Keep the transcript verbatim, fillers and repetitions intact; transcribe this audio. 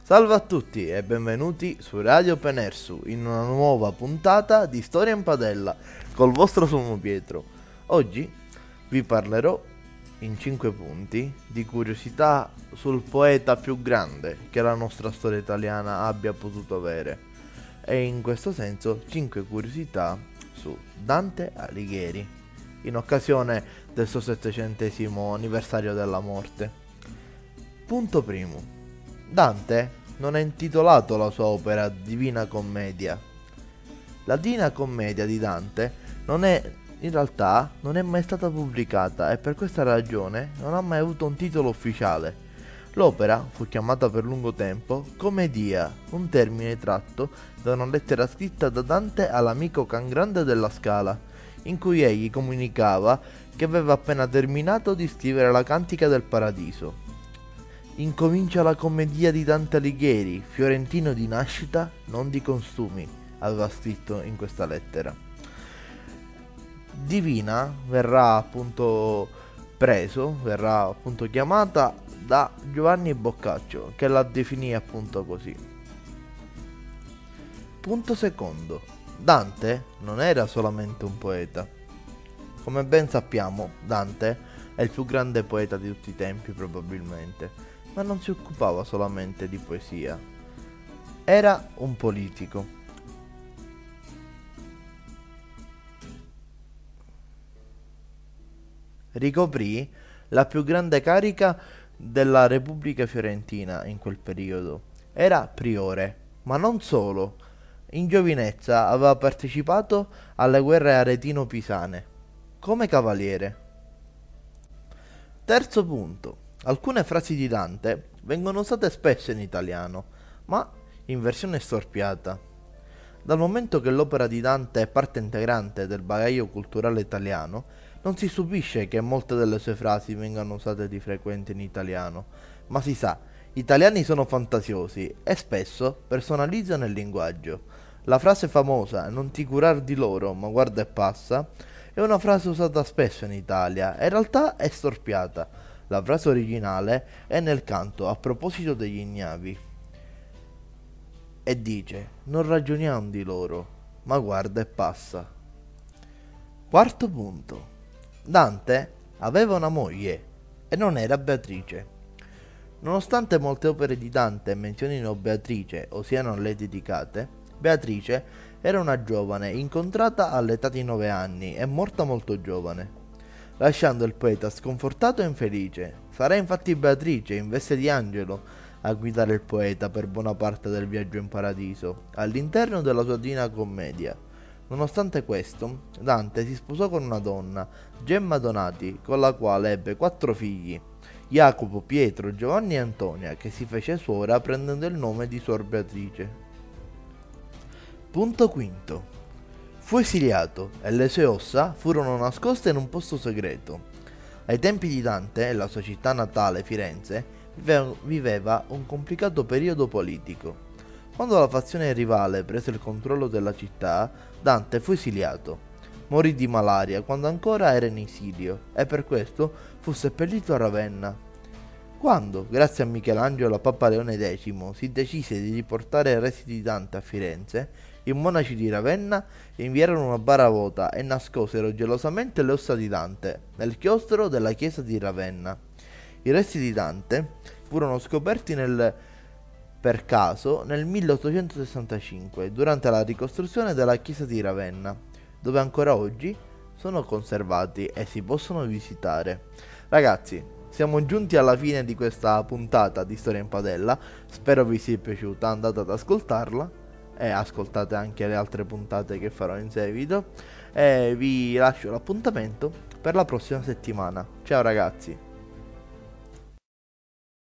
Salve a tutti e benvenuti su Radio Penersu in una nuova puntata di Storia in Padella col vostro Sommo Pietro. Oggi vi parlerò in cinque punti di curiosità sul poeta più grande che la nostra storia italiana abbia potuto avere, e in questo senso cinque curiosità su Dante Alighieri in occasione del suo settecentesimo anniversario della morte. Punto primo. Dante non ha intitolato la sua opera Divina Commedia. La Divina Commedia di Dante non è, in realtà, non è mai stata pubblicata e per questa ragione non ha mai avuto un titolo ufficiale. L'opera fu chiamata per lungo tempo Commedia, un termine tratto da una lettera scritta da Dante all'amico Cangrande della Scala, in cui egli comunicava che aveva appena terminato di scrivere la Cantica del Paradiso. Incomincia la commedia di Dante Alighieri, fiorentino di nascita, non di costumi, aveva scritto in questa lettera. Divina verrà appunto preso, verrà appunto chiamata da Giovanni Boccaccio, che la definì appunto così. Punto secondo. Dante non era solamente un poeta. Come ben sappiamo, Dante è il più grande poeta di tutti i tempi probabilmente, ma non si occupava solamente di poesia. Era un politico. Ricoprì la più grande carica della Repubblica Fiorentina in quel periodo. Era priore, ma non solo. In giovinezza aveva partecipato alle guerre aretino-pisane, come cavaliere. Terzo punto. Alcune frasi di Dante vengono usate spesso in italiano, ma in versione storpiata. Dal momento che l'opera di Dante è parte integrante del bagaglio culturale italiano, non si stupisce che molte delle sue frasi vengano usate di frequente in italiano, ma si sa, gli italiani sono fantasiosi e spesso personalizzano il linguaggio. La frase famosa "non ti curar di loro, ma guarda e passa" è una frase usata spesso in Italia e in realtà è storpiata. La frase originale è nel canto a proposito degli ignavi e dice: non ragioniamo di loro, ma guarda e passa. Quarto punto. Dante aveva una moglie e non era Beatrice. Nonostante molte opere di Dante menzionino Beatrice o siano a lei dedicate, Beatrice era una giovane incontrata all'età di nove anni e morta molto giovane, lasciando il poeta sconfortato e infelice. Sarà infatti Beatrice, in veste di angelo, a guidare il poeta per buona parte del viaggio in paradiso, all'interno della sua Divina Commedia. Nonostante questo, Dante si sposò con una donna, Gemma Donati, con la quale ebbe quattro figli, Jacopo, Pietro, Giovanni e Antonia, che si fece suora prendendo il nome di Suor Beatrice. Punto quinto. Fu esiliato e le sue ossa furono nascoste in un posto segreto. Ai tempi di Dante, la sua città natale, Firenze, viveva un complicato periodo politico. Quando la fazione rivale prese il controllo della città, Dante fu esiliato. Morì di malaria quando ancora era in esilio e per questo fu seppellito a Ravenna. Quando, grazie a Michelangelo e a Papa Leone decimo, si decise di riportare i resti di Dante a Firenze, i monaci di Ravenna inviarono una bara vuota e nascosero gelosamente le ossa di Dante nel chiostro della chiesa di Ravenna. I resti di Dante furono scoperti nel, per caso nel milleottocentosessantacinque durante la ricostruzione della chiesa di Ravenna, dove ancora oggi sono conservati e si possono visitare. Ragazzi, siamo giunti alla fine di questa puntata di Storia in Padella, spero vi sia piaciuta, andate ad ascoltarla e ascoltate anche le altre puntate che farò in seguito e vi lascio l'appuntamento per la prossima settimana. Ciao ragazzi!